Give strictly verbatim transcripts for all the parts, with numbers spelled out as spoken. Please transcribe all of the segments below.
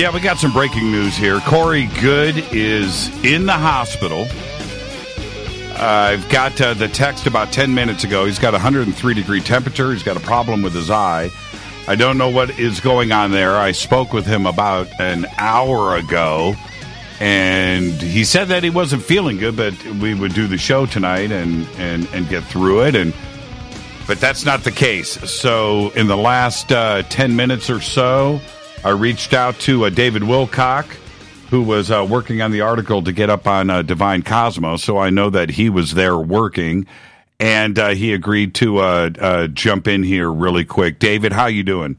Yeah, we got some breaking news here. Corey Goode is in the hospital. Uh, I've got uh, the text about ten minutes ago. He's got a one hundred three degree temperature. He's got a problem with his eye. I don't know what is going on there. I spoke with him about an hour ago, and he said that he wasn't feeling good, but we would do the show tonight and, and, and get through it. And but that's not the case. So in the last uh, ten minutes or so, I reached out to uh, David Wilcock, who was uh, working on the article to get up on uh, Divine Cosmos, so I know that he was there working, and uh, he agreed to uh, uh, jump in here really quick. David, how you doing?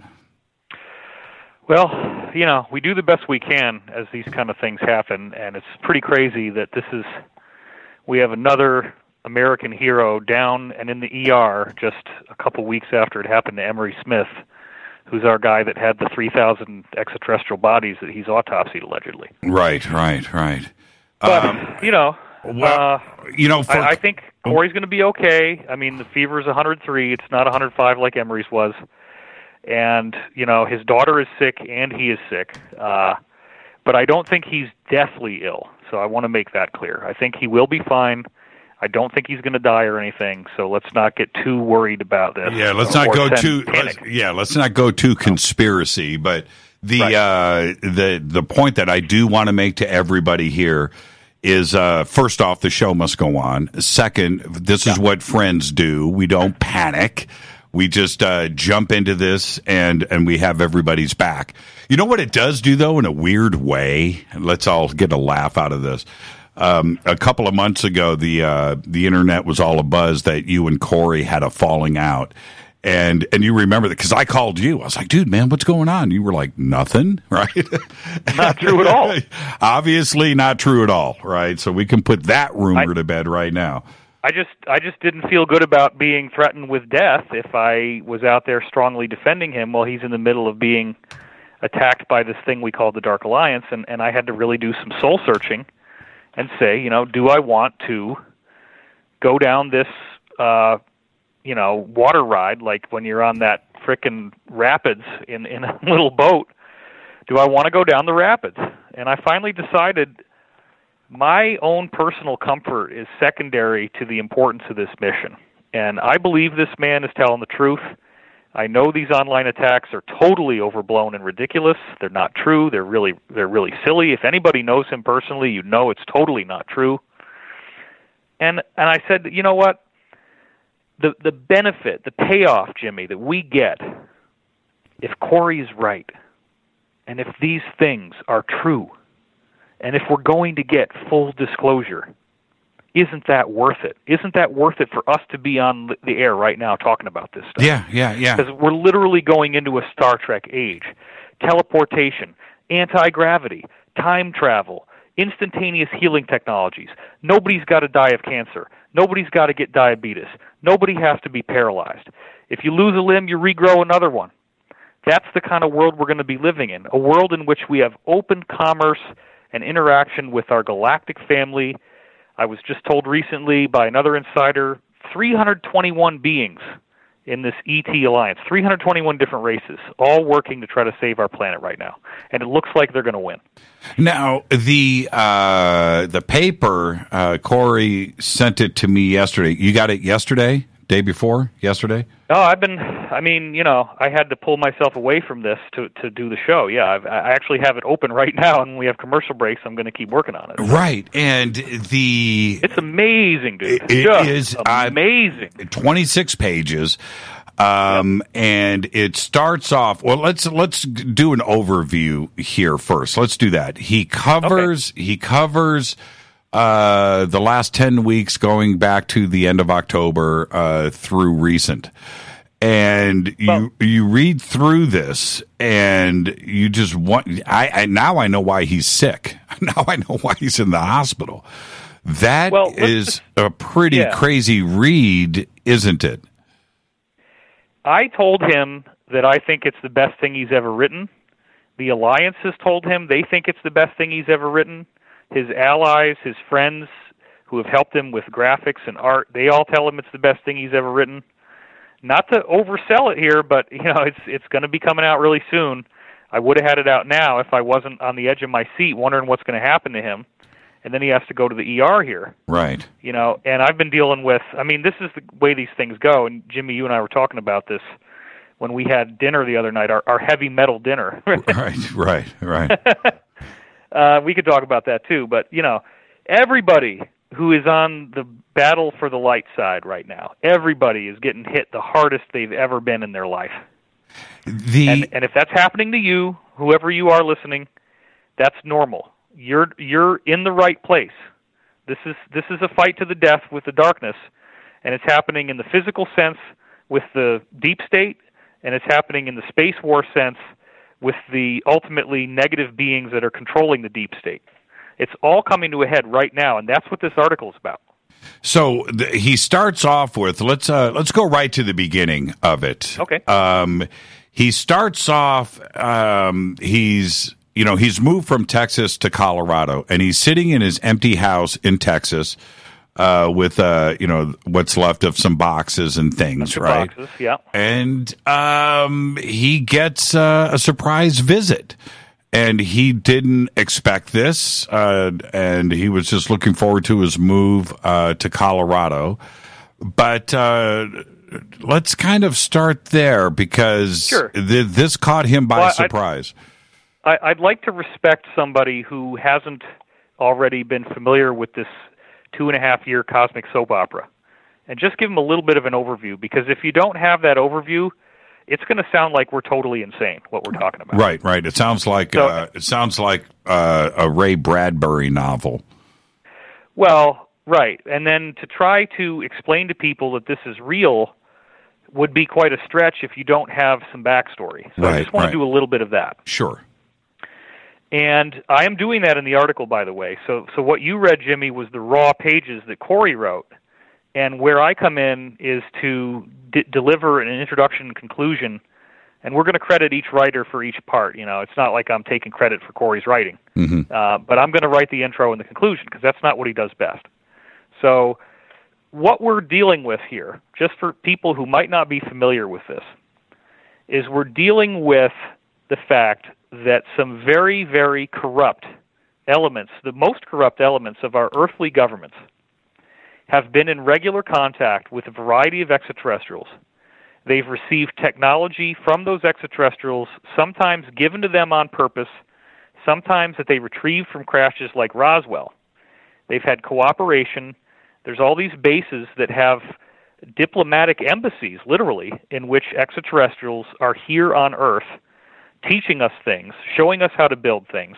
Well, you know, we do the best we can as these kind of things happen, and it's pretty crazy that this is, we have another American hero down and in the E R just a couple weeks after it happened to Emery Smith, who's our guy that had the three thousand extraterrestrial bodies that he's autopsied, allegedly. Right, right, right. But, um, you know, well, uh, you know, for, I, I think Corey's going to be okay. I mean, the fever is one hundred three. It's not one hundred five like Emery's was. And, you know, his daughter is sick and he is sick. Uh, but I don't think he's deathly ill. So I want to make that clear. I think he will be fine. I don't think he's going to die or anything, so let's not get too worried about this. Yeah, let's not go too. Let's, yeah, let's not go too conspiracy. But the right. uh, the the point that I do want to make to everybody here is, uh, first off, the show must go on. Second, this is yeah. what friends do. We don't panic. We just uh, jump into this, and and we have everybody's back. You know what it does do, though, in a weird way? Let's all get a laugh out of this. Um, a couple of months ago, the uh, the internet was all abuzz that you and Corey had a falling out, and and you remember that because I called you. I was like, "Dude, man, what's going on?" You were like, "Nothing," right? Not true at all. Obviously, not true at all, right? So we can put that rumor I, to bed right now. I just I just didn't feel good about being threatened with death if I was out there strongly defending him while he's in the middle of being attacked by this thing we call the Dark Alliance, and and I had to really do some soul searching. And say, you know, do I want to go down this, uh, you know, water ride, like when you're on that frickin' rapids in, in a little boat? Do I want to go down the rapids? And I finally decided my own personal comfort is secondary to the importance of this mission. And I believe this man is telling the truth. I know these online attacks are totally overblown and ridiculous. They're not true. They're really they're really silly. If anybody knows him personally, you know it's totally not true. And and I said, you know what? The the benefit, the payoff, Jimmy, that we get if Corey's right, and if these things are true, and if we're going to get full disclosure, isn't that worth it? Isn't that worth it for us to be on the air right now talking about this stuff? Yeah, yeah, yeah. Because we're literally going into a Star Trek age. Teleportation, anti-gravity, time travel, instantaneous healing technologies. Nobody's got to die of cancer. Nobody's got to get diabetes. Nobody has to be paralyzed. If you lose a limb, you regrow another one. That's the kind of world we're going to be living in, a world in which we have open commerce and interaction with our galactic family. I was just told recently by another insider, three hundred twenty-one beings in this E T alliance, three hundred twenty-one different races, all working to try to save our planet right now. And it looks like they're going to win. Now, the uh, the paper, uh, Corey sent it to me yesterday. You got it yesterday? Day before? Yesterday? No, I've been, I mean, you know, I had to pull myself away from this to, to do the show. Yeah, I've, I actually have it open right now, and when we have commercial breaks, I'm going to keep working on it. Right, and the... It's amazing, dude. It, it Just is amazing. Uh, twenty-six pages, um, yep. and it starts off... Well, let's let's do an overview here first. Let's do that. He covers... Okay. He covers... Uh, the last ten weeks going back to the end of October uh, through recent. And you well, you read through this and you just want I, I now I know why he's sick. Now I know why he's in the hospital. That well, is a pretty yeah. crazy read, isn't it? I told him that I think it's the best thing he's ever written. The Alliance has told him they think it's the best thing he's ever written. His allies, his friends who have helped him with graphics and art, they all tell him it's the best thing he's ever written. Not to oversell it here, but you know it's it's going to be coming out really soon. I would have had it out now if I wasn't on the edge of my seat wondering what's going to happen to him. And then he has to go to the E R here. Right. You know, and I've been dealing with, I mean, this is the way these things go. And Jimmy, you and I were talking about this when we had dinner the other night, our, our heavy metal dinner. right, right, right. uh, we could talk about that too. But, you know, everybody who is on the battle for the light side right now, everybody is getting hit the hardest they've ever been in their life. The and, and if that's happening to you, whoever you are listening, that's normal. You're you're in the right place. This is this is a fight to the death with the darkness, and it's happening in the physical sense with the deep state, and it's happening in the space war sense with the ultimately negative beings that are controlling the deep state. It's all coming to a head right now, and that's what this article is about. So the, he starts off with let's uh, let's go right to the beginning of it. Okay. Um, he starts off. Um, he's you know he's moved from Texas to Colorado, and he's sitting in his empty house in Texas uh, with uh, you know what's left of some boxes and things, right? Boxes, yeah. And um, he gets uh, a surprise visit. And he didn't expect this, uh, and he was just looking forward to his move uh, to Colorado. But uh, let's kind of start there because sure. th- this caught him by well, surprise. I'd, I'd like to respect somebody who hasn't already been familiar with this two-and-a-half-year cosmic soap opera, and just give him a little bit of an overview, because if you don't have that overview, it's going to sound like we're totally insane what we're talking about. Right, right. It sounds like so, uh, it sounds like uh, a Ray Bradbury novel. Well, right. And then to try to explain to people that this is real would be quite a stretch if you don't have some backstory. So right, I just want right. to do a little bit of that. Sure. And I am doing that in the article, by the way. So, so what you read, Jimmy, was the raw pages that Corey wrote. And where I come in is to d- deliver an introduction and conclusion, and we're going to credit each writer for each part. You know, it's not like I'm taking credit for Corey's writing, mm-hmm. uh, but I'm going to write the intro and the conclusion because that's not what he does best. So what we're dealing with here, just for people who might not be familiar with this, is we're dealing with the fact that some very, very corrupt elements, the most corrupt elements of our earthly governments, have been in regular contact with a variety of extraterrestrials. They've received technology from those extraterrestrials, sometimes given to them on purpose, sometimes that they retrieved from crashes like Roswell. They've had cooperation. There's all these bases that have diplomatic embassies, literally, in which extraterrestrials are here on Earth teaching us things, showing us how to build things,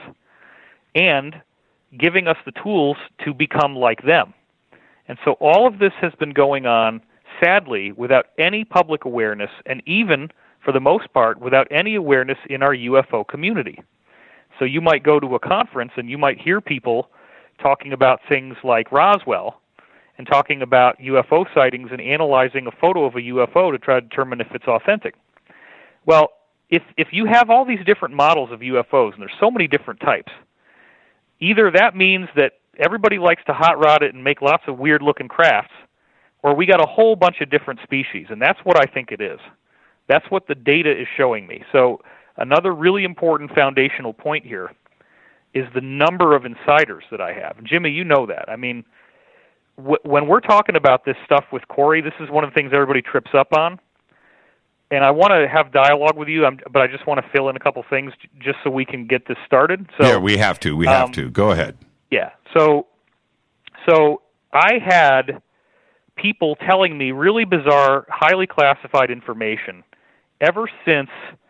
and giving us the tools to become like them. And so all of this has been going on, sadly, without any public awareness, and even, for the most part, without any awareness in our U F O community. So you might go to a conference and you might hear people talking about things like Roswell and talking about U F O sightings and analyzing a photo of a U F O to try to determine if it's authentic. Well, if if you have all these different models of U F Os, and there's so many different types, either that means that everybody likes to hot rod it and make lots of weird-looking crafts, or we got a whole bunch of different species, and that's what I think it is. That's what the data is showing me. So another really important foundational point here is the number of insiders that I have. And Jimmy, you know that. I mean, w- when we're talking about this stuff with Corey, this is one of the things everybody trips up on. And I want to have dialogue with you, but I just want to fill in a couple things just so we can get this started. So, yeah, we have to. We have um, to. Go ahead. Yeah. So, so I had people telling me really bizarre, highly classified information ever since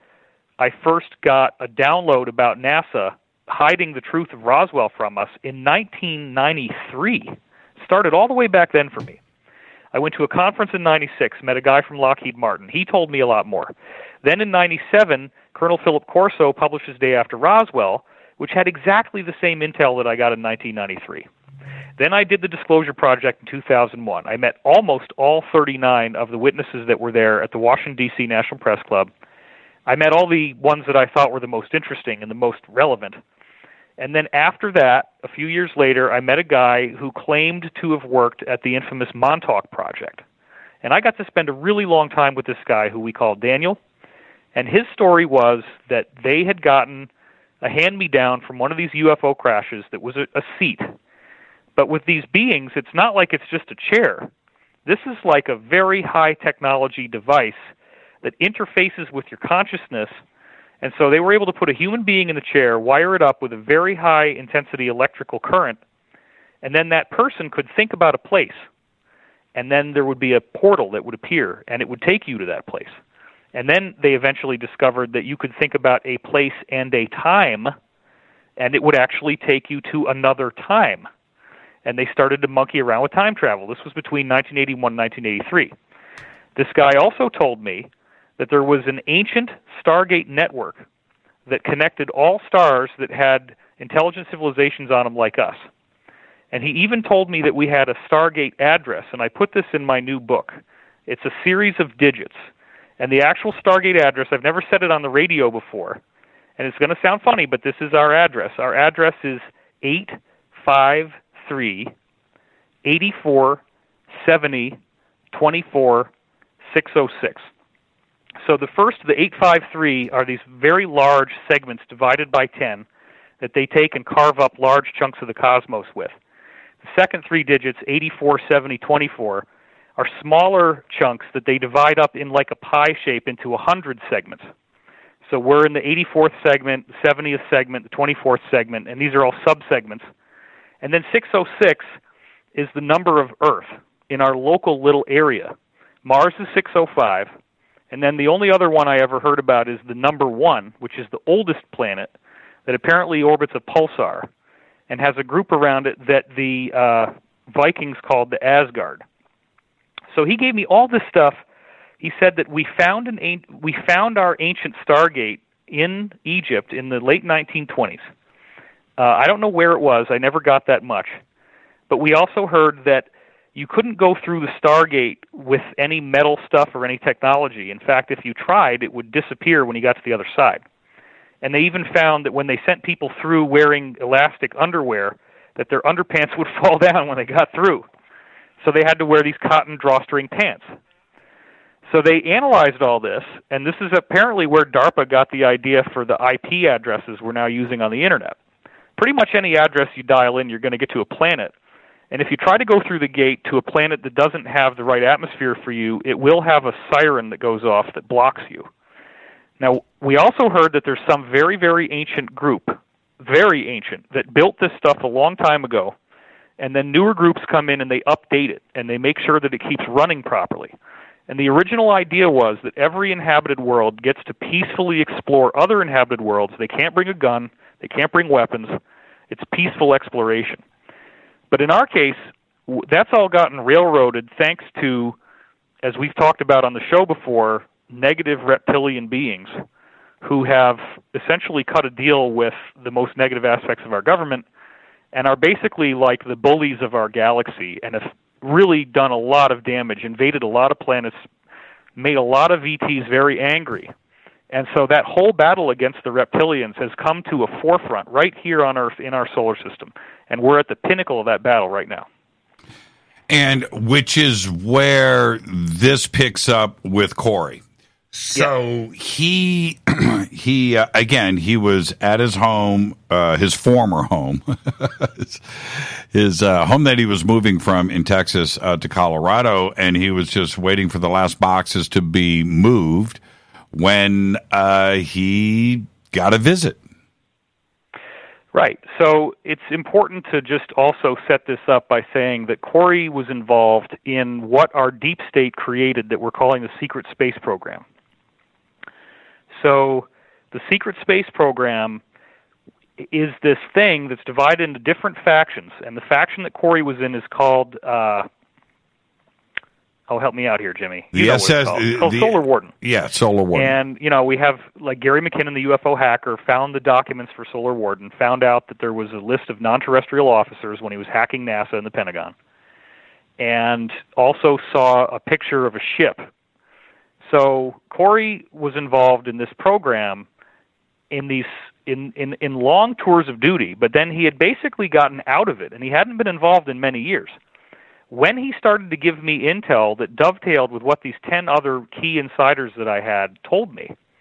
I first got a download about NASA hiding the truth of Roswell from us in nineteen ninety-three. Started all the way back then for me. I went to a conference in ninety-six, met a guy from Lockheed Martin. He told me a lot more. Then in ninety-seven, Colonel Philip Corso published his Day After Roswell, which had exactly the same intel that I got in nineteen ninety-three. Then I did the Disclosure Project in two thousand one. I met almost all thirty-nine of the witnesses that were there at the Washington, D C National Press Club. I met all the ones that I thought were the most interesting and the most relevant. And then after that, a few years later, I met a guy who claimed to have worked at the infamous Montauk Project. And I got to spend a really long time with this guy who we call Daniel. And his story was that they had gotten a hand-me-down from one of these U F O crashes that was a, a seat. But with these beings, it's not like it's just a chair. This is like a very high-technology device that interfaces with your consciousness. And so they were able to put a human being in the chair, wire it up with a very high-intensity electrical current, and then that person could think about a place. And then there would be a portal that would appear, and it would take you to that place. And then they eventually discovered that you could think about a place and a time, and it would actually take you to another time. And they started to monkey around with time travel. This was between nineteen eighty-one and nineteen eighty-three. This guy also told me that there was an ancient Stargate network that connected all stars that had intelligent civilizations on them like us. And he even told me that we had a Stargate address, and I put this in my new book. It's a series of digits. And the actual Stargate address, I've never said it on the radio before, and it's going to sound funny, but this is our address. Our address is eight five three, eight four, seven zero, two four, six zero six. So the first, the eight five three, are these very large segments divided by ten that they take and carve up large chunks of the cosmos with. The second three digits, eight four, seven zero, two four, are smaller chunks that they divide up in like a pie shape into one hundred segments. So we're in the eighty-fourth segment, the seventieth segment, the twenty-fourth segment, and these are all subsegments. And then six oh six is the number of Earth in our local little area. Mars is six oh five, and then the only other one I ever heard about is the number one, which is the oldest planet that apparently orbits a pulsar and has a group around it that the uh, Vikings called the Asgard. So he gave me all this stuff. He said that we found an we found our ancient Stargate in Egypt in the late nineteen twenties. Uh, I don't know where it was. I never got that much. But we also heard that you couldn't go through the Stargate with any metal stuff or any technology. In fact, if you tried, it would disappear when you got to the other side. And they even found that when they sent people through wearing elastic underwear, that their underpants would fall down when they got through. So they had to wear these cotton drawstring pants. So they analyzed all this, and this is apparently where DARPA got the idea for the I P addresses we're now using on the Internet. Pretty much any address you dial in, you're going to get to a planet. And if you try to go through the gate to a planet that doesn't have the right atmosphere for you, it will have a siren that goes off that blocks you. Now, we also heard that there's some very, very ancient group, very ancient, that built this stuff a long time ago. And then newer groups come in and they update it, and they make sure that it keeps running properly. And the original idea was that every inhabited world gets to peacefully explore other inhabited worlds. They can't bring a gun. They can't bring weapons. It's peaceful exploration. But in our case, that's all gotten railroaded thanks to, as we've talked about on the show before, negative reptilian beings who have essentially cut a deal with the most negative aspects of our government and are basically like the bullies of our galaxy and have really done a lot of damage, invaded a lot of planets, made a lot of E Ts very angry. And so that whole battle against the reptilians has come to a forefront right here on Earth in our solar system. And we're at the pinnacle of that battle right now. And which is where this picks up with Corey. So yeah. he, he uh, again, he was at his home, uh, his former home, his, his uh, home that he was moving from in Texas uh, to Colorado, and he was just waiting for the last boxes to be moved when uh, he got a visit. Right. So it's important to just also set this up by saying that Corey was involved in what our deep state created that we're calling the Secret Space Program. So the Secret Space Program is this thing that's divided into different factions, and the faction that Corey was in is called, uh, oh, help me out here, Jimmy. You the know S S, what it's called. It's called the, Solar Warden. Yeah, Solar Warden. And, you know, we have, like, Gary McKinnon, the U F O hacker, found the documents for Solar Warden, found out that there was a list of non-terrestrial officers when he was hacking NASA and the Pentagon, and also saw a picture of a ship. So Corey was involved in this program in these in, in, in long tours of duty, but then he had basically gotten out of it, and he hadn't been involved in many years. When he started to give me intel that dovetailed with what these ten other key insiders that I had told me,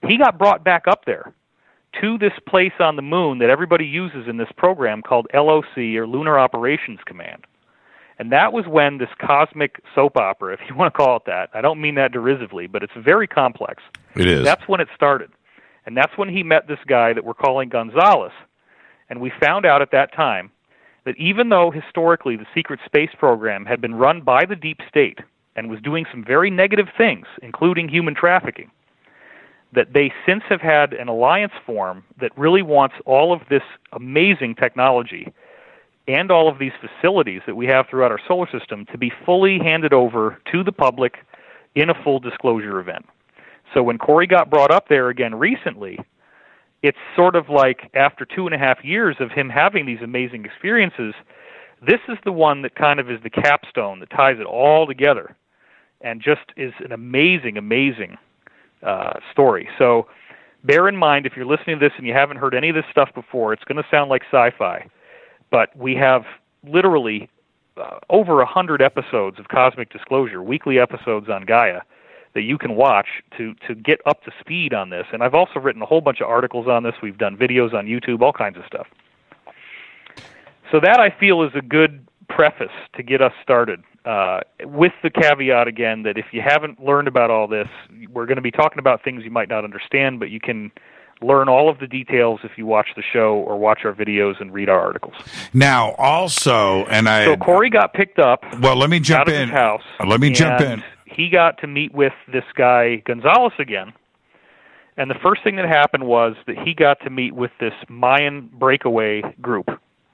he got brought back up there to this place on the moon that everybody uses in this program called L O C, or Lunar Operations Command. And that was when this cosmic soap opera, if you want to call it that, I don't mean that derisively, but it's very complex. It is. That's when it started. And that's when he met this guy that we're calling Gonzalez. And we found out at that time that even though historically the secret space program had been run by the deep state and was doing some very negative things, including human trafficking, that they since have had an alliance form that really wants all of this amazing technology and all of these facilities that we have throughout our solar system to be fully handed over to the public in a full disclosure event. So when Corey got brought up there again recently, it's sort of like after two and a half years of him having these amazing experiences, this is the one that kind of is the capstone that ties it all together and just is an amazing, amazing uh, story. So bear in mind, if you're listening to this and you haven't heard any of this stuff before, it's going to sound like sci-fi. But we have literally uh, over a hundred episodes of Cosmic Disclosure, weekly episodes on Gaia, that you can watch to, to get up to speed on this. And I've also written a whole bunch of articles on this. We've done videos on YouTube, all kinds of stuff. So that, I feel, is a good preface to get us started, uh, with the caveat, again, that if you haven't learned about all this, we're going to be talking about things you might not understand, but you can learn all of the details if you watch the show or watch our videos and read our articles. Now, also, and I... So Corey got picked up well, let me jump out of in. his house. Let me jump in. He got to meet with this guy, Gonzalez, again. And the first thing that happened was that he got to meet with this Mayan breakaway group.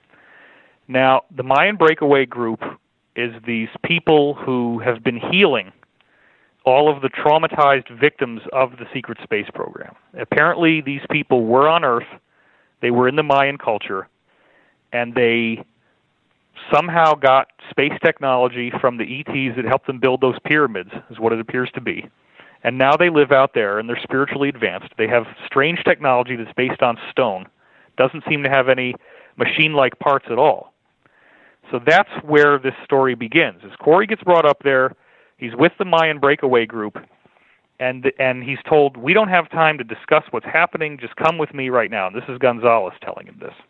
Now, the Mayan breakaway group is these people who have been healing all of the traumatized victims of the secret space program. Apparently, these people were on Earth, they were in the Mayan culture, and they somehow got space technology from the E Ts that helped them build those pyramids, is what it appears to be. And now they live out there, and they're spiritually advanced. They have strange technology that's based on stone. Doesn't seem to have any machine-like parts at all. So that's where this story begins. As Corey gets brought up there, he's with the Mayan breakaway group, and and he's told, we don't have time to discuss what's happening, just come with me right now. And this is Gonzalez telling him this.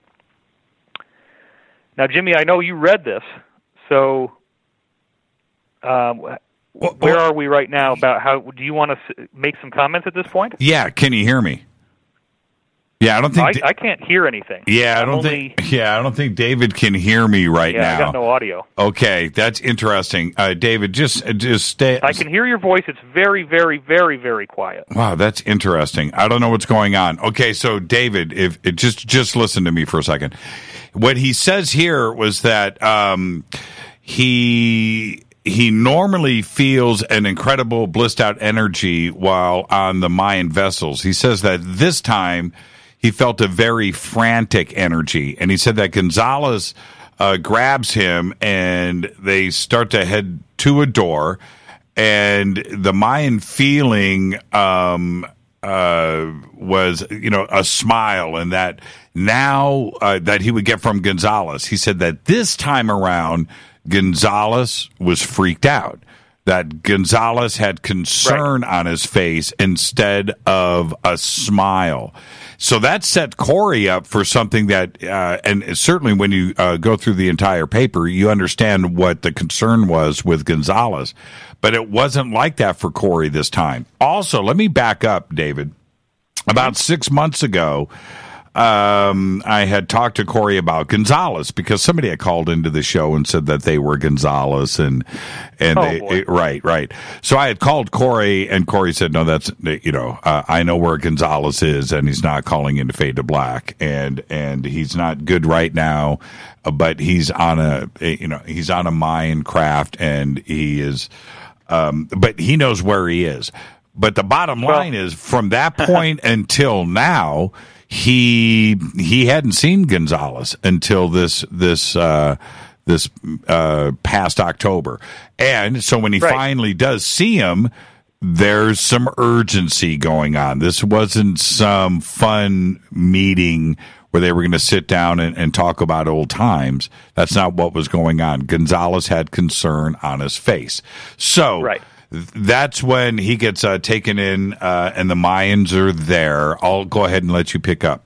Now, Jimmy, I know you read this, so um, well, where well, are we right now about how, do you want to make some comments at this point? Yeah, can you hear me? Yeah, I don't think I, I can't hear anything. Yeah, I I'm don't only, think. Yeah, I don't think David can hear me right yeah, now. I got no audio. Okay, that's interesting. Uh, David, just just stay. I can hear your voice. It's very, very, very, very quiet. Wow, that's interesting. I don't know what's going on. Okay, so David, if it, just just listen to me for a second. What he says here was that um, he. He normally feels an incredible blissed out energy while on the Mayan vessels. He says that this time he felt a very frantic energy. And he said that Gonzalez uh, grabs him and they start to head to a door. And the Mayan feeling um, uh, was, you know, a smile, and that now uh, that he would get from Gonzalez. He said that this time around, Gonzalez was freaked out, that Gonzalez had concern right. on his face instead of a smile. So that set Corey up for something that, uh, and certainly when you uh, go through the entire paper, you understand what the concern was with Gonzalez. But it wasn't like that for Corey this time. Also, let me back up, David. About six months ago, Um, I had talked to Corey about Gonzalez because somebody had called into the show and said that they were Gonzalez, and and oh, they it, right right. So I had called Corey, and Corey said, "No, that's you know uh, I know where Gonzalez is, and he's not calling into Fade to Black, and and he's not good right now, uh, but he's on a you know he's on a Mayan craft, and he is, um, but he knows where he is. But the bottom line well, is, from that point until now." He he hadn't seen Gonzalez until this this uh, this uh, past October, and so when he right. finally does see him, there's some urgency going on. This wasn't some fun meeting where they were going to sit down and, and talk about old times. That's not what was going on. Gonzalez had concern on his face. So right. that's when he gets uh, taken in, uh, and the Mayans are there. I'll go ahead and let you pick up.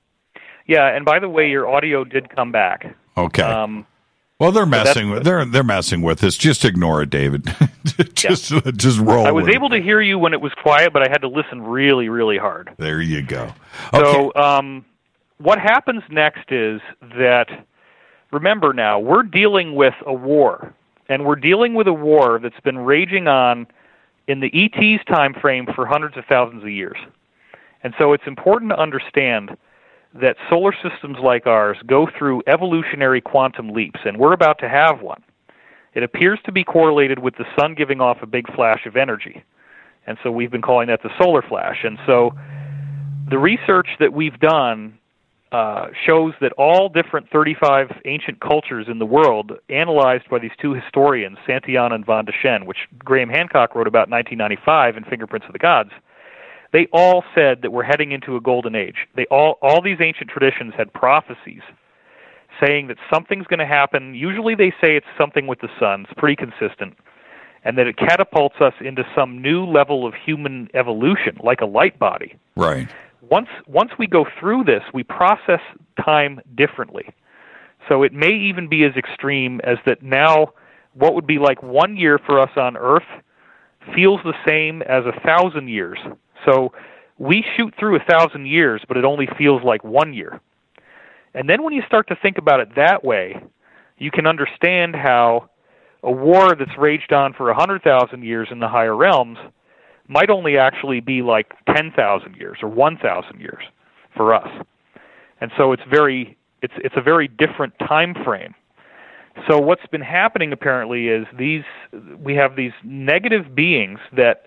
Yeah, and by the way, your audio did come back. Okay. Um, well, they're messing with they're they're messing with us. Just ignore it, David. just yeah. just roll. I was with able it. to hear you when it was quiet, but I had to listen really, really hard. There you go. Okay. So, um, what happens next is that, remember now, we're dealing with a war, and we're dealing with a war that's been raging on in the E T's time frame for hundreds of thousands of years. And so it's important to understand that solar systems like ours go through evolutionary quantum leaps, and we're about to have one. It appears to be correlated with the sun giving off a big flash of energy, and so we've been calling that the solar flash. And so the research that we've done uh, shows that all different thirty-five ancient cultures in the world, analyzed by these two historians, Santayana and Van de Shen, which Graham Hancock wrote about in nineteen ninety-five in Fingerprints of the Gods, they all said that we're heading into a golden age. They all, all these ancient traditions had prophecies saying that something's going to happen. Usually they say it's something with the sun. It's pretty consistent. And that it catapults us into some new level of human evolution, like a light body. Right. Once, once we go through this, we process time differently. So it may even be as extreme as that now what would be like one year for us on Earth feels the same as a thousand years. So we shoot through a thousand years, but it only feels like one year. And then when you start to think about it that way, you can understand how a war that's raged on for a hundred thousand years in the higher realms might only actually be like ten thousand years or one thousand years for us. And so it's very it's it's a very different time frame. So what's been happening apparently is these we have these negative beings that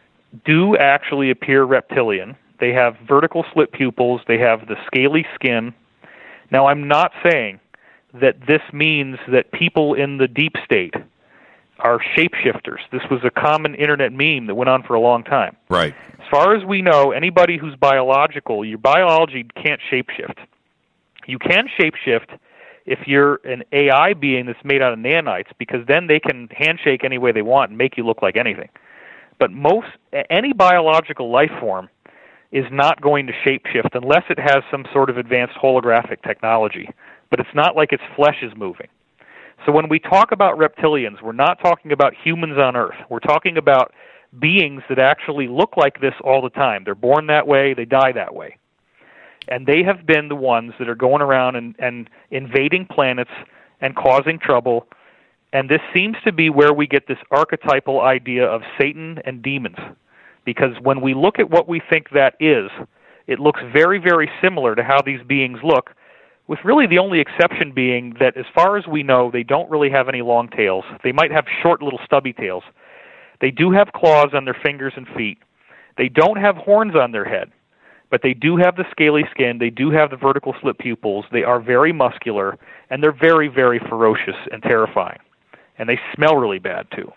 do actually appear reptilian. They have vertical slit pupils. They have the scaly skin. Now, I'm not saying that this means that people in the deep state are shapeshifters. This was a common internet meme that went on for a long time. Right. As far as we know, anybody who's biological, your biology can't shapeshift. You can shapeshift if you're an A I being that's made out of nanites, because then they can handshake any way they want and make you look like anything. But most any biological life form is not going to shapeshift unless it has some sort of advanced holographic technology. But it's not like its flesh is moving. So when we talk about reptilians, we're not talking about humans on Earth. We're talking about beings that actually look like this all the time. They're born that way, they die that way. And they have been the ones that are going around and, and invading planets and causing trouble. And this seems to be where we get this archetypal idea of Satan and demons. Because when we look at what we think that is, it looks very, very similar to how these beings look, with really the only exception being that as far as we know, they don't really have any long tails. They might have short little stubby tails. They do have claws on their fingers and feet. They don't have horns on their head, but they do have the scaly skin. They do have the vertical slit pupils. They are very muscular, and they're very, very ferocious and terrifying. And they smell really bad too.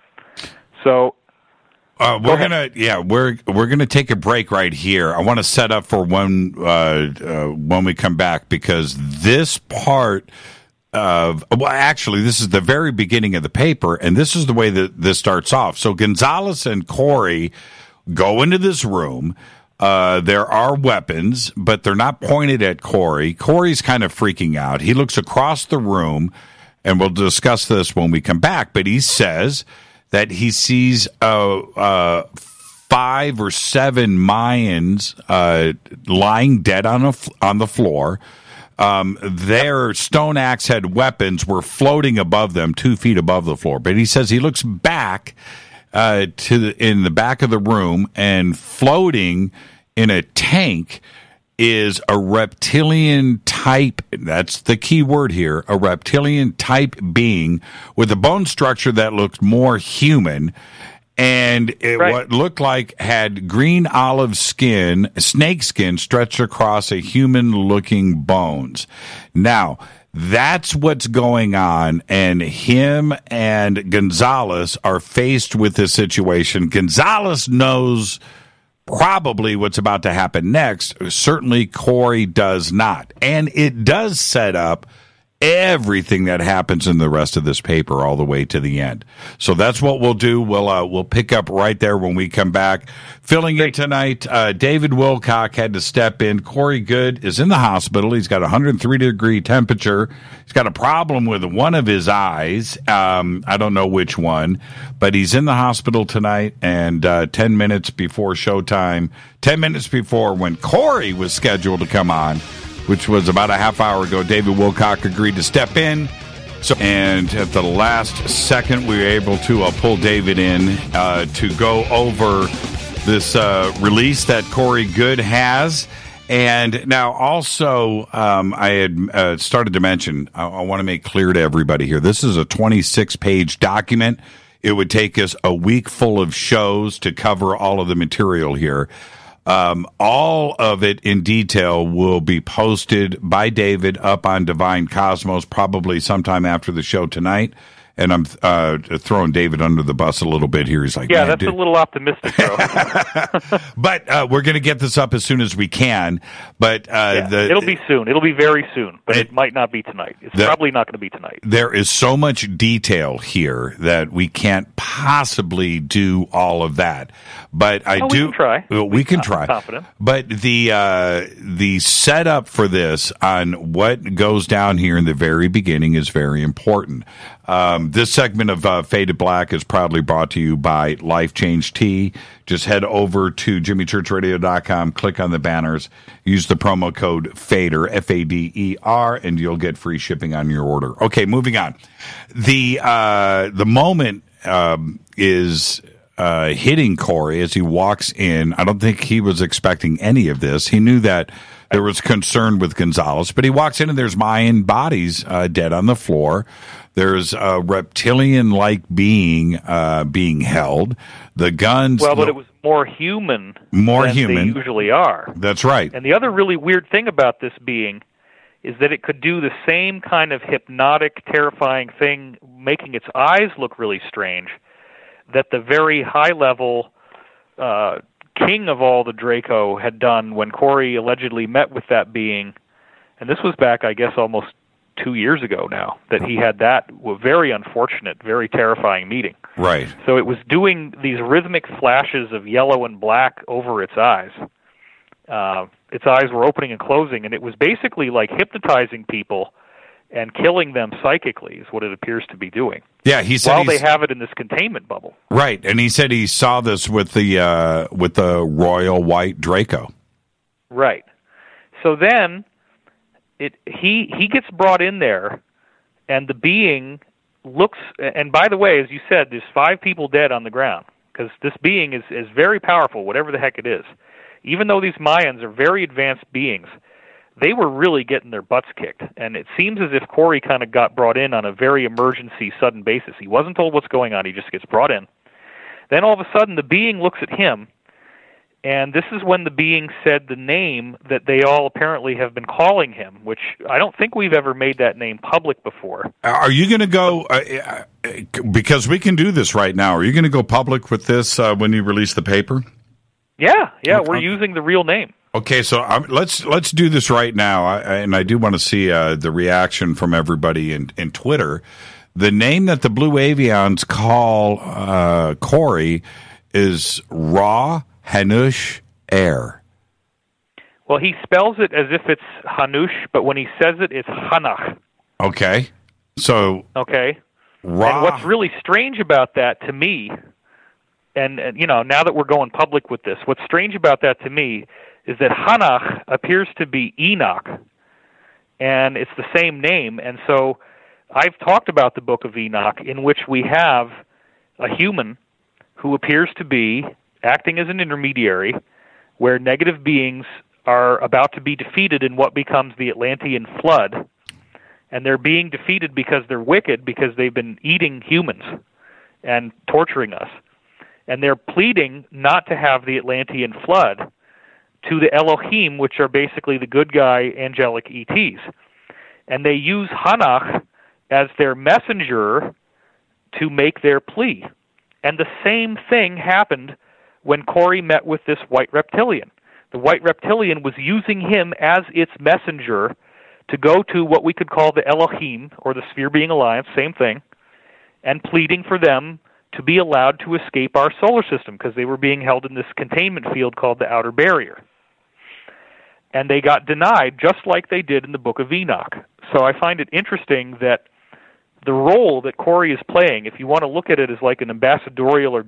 So uh, we're go gonna yeah we're we're gonna take a break right here. I want to set up for when uh, uh, when we come back, because this part of well actually this is the very beginning of the paper, and this is the way that this starts off. So Gonzalez and Corey go into this room. Uh, there are weapons, but they're not pointed at Corey. Corey's kind of freaking out. He looks across the room. And we'll discuss this when we come back. But he says that he sees uh, uh, five or seven Mayans uh, lying dead on a, on the floor. Um, their stone axe head weapons were floating above them, two feet above the floor. But he says he looks back uh, to the, in the back of the room, and floating in a tank is a reptilian type, that's the key word here, a reptilian type being with a bone structure that looked more human, and it right. what looked like had green olive skin, snake skin stretched across a human-looking bones. Now, that's what's going on, and him and Gonzalez are faced with this situation. Gonzalez knows probably what's about to happen next. Certainly Corey does not. And it does set up everything that happens in the rest of this paper all the way to the end. So that's what we'll do. We'll uh, we'll pick up right there when we come back. Filling in tonight, uh, David Wilcock had to step in. Corey Goode is in the hospital. He's got a one hundred three degree temperature. He's got a problem with one of his eyes. Um, I don't know which one, but he's in the hospital tonight. And uh, ten minutes before showtime, ten minutes before when Corey was scheduled to come on, which was about a half hour ago, David Wilcock agreed to step in. So, and at the last second, we were able to uh, pull David in uh, to go over this uh, release that Corey Goode has. And now also, um, I had uh, started to mention, I, I want to make clear to everybody here, this is a twenty-six page document. It would take us a week full of shows to cover all of the material here. Um, all of it in detail will be posted by David up on Divine Cosmos probably sometime after the show tonight. And I'm uh, throwing David under the bus a little bit here. He's like, yeah, man, that's dude. a little optimistic, bro. But uh, we're going to get this up as soon as we can. But uh, yeah, the, it'll be soon. It'll be very soon, but it, it might not be tonight. It's the, probably not going to be tonight. There is so much detail here that we can't possibly do all of that. But I oh, do. We can try. Well, we can try. I'm confident. But the uh, the setup for this on what goes down here in the very beginning is very important. Um, this segment of uh, Faded Black is proudly brought to you by Life Change Tea. Just head over to jimmy church radio dot com, click on the banners, use the promo code FADER, F A D E R, and you'll get free shipping on your order. Okay, moving on. The uh, the moment um, is uh, hitting Corey as he walks in. I don't think he was expecting any of this. He knew that there was concern with Gonzalez, but he walks in and there's Mayan bodies uh, dead on the floor. There's a reptilian-like being uh, being held. The guns... Well, but it was more human more than human. they usually are. That's right. And the other really weird thing about this being is that it could do the same kind of hypnotic, terrifying thing, making its eyes look really strange, that the very high-level uh, king of all the Draco had done when Corey allegedly met with that being. And this was back, I guess, almost two years ago now, that he had that very unfortunate, very terrifying meeting. Right. So it was doing these rhythmic flashes of yellow and black over its eyes. Uh, its eyes were opening and closing, and it was basically like hypnotizing people and killing them psychically is what it appears to be doing. Yeah, he said while they have it in this containment bubble. Right, and he said he saw this with the uh, with the Royal White Draco. Right. So then It, he he gets brought in there, and the being looks. And by the way, as you said, there's five people dead on the ground because this being is is very powerful, whatever the heck it is. Even though these Mayans are very advanced beings, they were really getting their butts kicked. And it seems as if Corey kind of got brought in on a very emergency, sudden basis. He wasn't told what's going on. He just gets brought in. Then all of a sudden, the being looks at him. And this is when the being said the name that they all apparently have been calling him, which I don't think we've ever made that name public before. Are you going to go, uh, because we can do this right now, are you going to go public with this uh, when you release the paper? Yeah, yeah, okay. We're using the real name. Okay, so um, let's let's do this right now, I, and I do want to see uh, the reaction from everybody in, in Twitter. The name that the Blue Avians call uh, Corey is Ra Hanush Air. Well, he spells it as if it's Hanush, but when he says it, it's Hanach. Okay. So. Okay. Ra. And what's really strange about that to me, and, and you know, now that we're going public with this, what's strange about that to me is that Hanach appears to be Enoch, and it's the same name. And so I've talked about the Book of Enoch, in which we have a human who appears to be acting as an intermediary, where negative beings are about to be defeated in what becomes the Atlantean flood, and they're being defeated because they're wicked, because they've been eating humans and torturing us. And they're pleading not to have the Atlantean flood to the Elohim, which are basically the good guy angelic E Ts. And they use Hanach as their messenger to make their plea. And the same thing happened when Corey met with this white reptilian. The white reptilian was using him as its messenger to go to what we could call the Elohim, or the Sphere Being Alliance, same thing, and pleading for them to be allowed to escape our solar system, because they were being held in this containment field called the Outer Barrier. And they got denied, just like they did in the Book of Enoch. So I find it interesting that the role that Corey is playing, if you want to look at it as like an ambassadorial or